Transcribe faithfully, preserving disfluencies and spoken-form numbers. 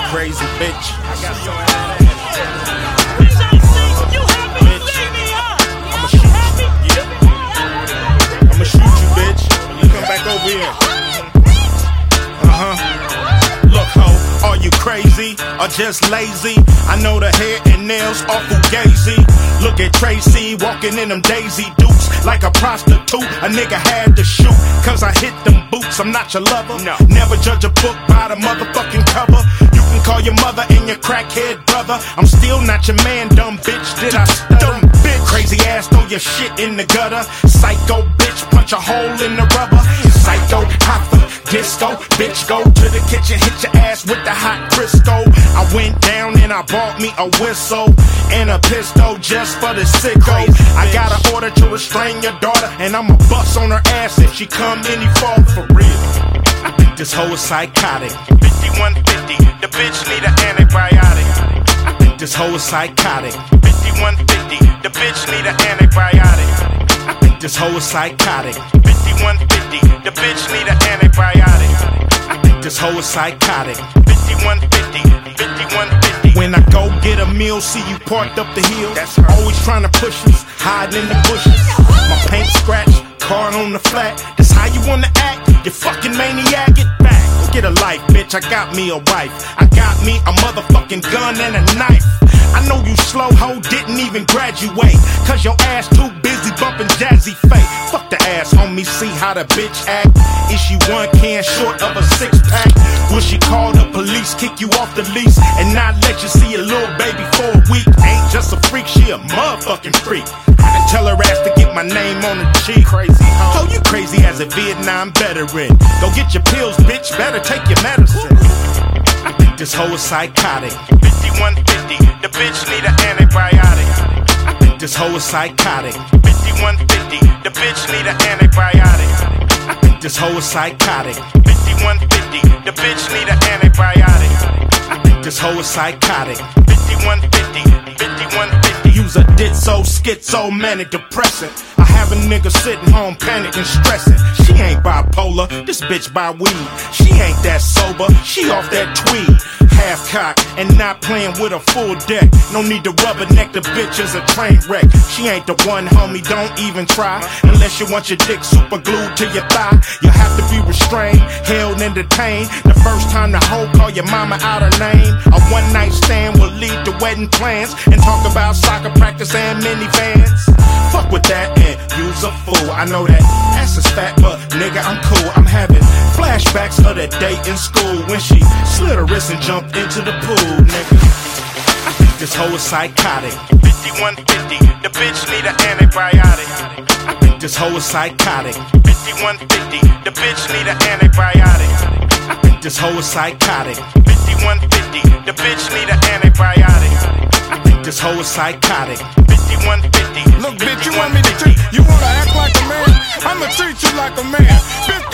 crazy bitch. I got your ass. Bitch, I'ma shoot you. Yeah. I'ma shoot you, bitch. You come back over here. Uh-huh. Look, ho, are you crazy or just lazy? I know the hair and nails awful gazy. Look at Tracy walking in them Daisy Dukes like a prostitute. A nigga had to shoot, cause I hit them boots. I'm not your lover. No. Never judge a book by the motherfucking cover. You can call your mother and your crackhead brother. I'm still not your man, dumb bitch. Did I stutter? Bitch. Crazy ass, throw your shit in the gutter. Psycho bitch, punch a hole in the rubber. Psycho, hopper, disco, bitch, go to the kitchen, hit your ass with the hot Crisco. I went down and I bought me a whistle and a pistol just for the sickos. I got an order to restrain your daughter, and I'ma bust on her ass if she come any fall for real. I think this hoe is psychotic. fifty-one fifty, the bitch need an antibiotic. I think this hoe is psychotic. fifty-one fifty, the bitch need an antibiotic. I think this hoe is psychotic. fifty-one fifty, the bitch need an antibiotic. I think this hoe is psychotic. fifty-one fifty, fifty-one fifty. When I go get a meal, see you parked up the hill. That's her. Always trying to push us, hiding in the bushes. My paint scratched, car on the flat. That's how you wanna act, you fucking maniac. Get back, get a life, bitch. I got me a wife. I got me a motherfucking gun and a knife. I know you slow hoe didn't even graduate, cause your ass too busy bumping Jazzy Faye. Fuck the ass, homie, see how the bitch act. Is she one can short of a six pack? Will she call the police, kick you off the lease, and not let you see a little baby for a week? Ain't just a freak, she a motherfucking freak. I can tell her ass to get my name on the cheek. Crazy hoe, you crazy as a Vietnam veteran. Go get your pills, bitch, better take your medicine. I think this hoe is psychotic. fifty-one fifty, the bitch need an antibiotic. I think this hoe is psychotic. fifty-one fifty, the bitch need an antibiotic. I think this hoe is psychotic. fifty-one fifty, the bitch need an antibiotic. I think this hoe is psychotic. fifty-one fifty, fifty-one fifty. Use a ditso, schizo, manic depressant. I have a nigga sitting home panicking, stressing. She ain't bipolar, this bitch buy weed. She ain't that sober, she off that tweed. Half cock and not playing with a full deck. No need to rubberneck the bitch as a train wreck. She ain't the one, homie, don't even try. Unless you want your dick super glued to your thigh. You have to be restrained, held and detained. The first time the hoe call your mama out her name. A one night stand will lead to wedding plans, and talk about soccer practice and minivans. Fuck with that and use a fool. I know that ass is fat, but nigga, I'm cool. I'm having flashbacks of that day in school when she slid her wrist and jumped into the pool, nigga. I think this hoe is psychotic. fifty-one fifty, the bitch need an antibiotic. I think this hoe is psychotic. fifty-one fifty, the bitch need an antibiotic. I think this hoe is psychotic. fifty-one fifty, the bitch need an antibiotic. I think this hoe is psychotic. fifty-one fifty. Look, bitch, you want me to treat you wanna act like a man? I'ma treat you like a man.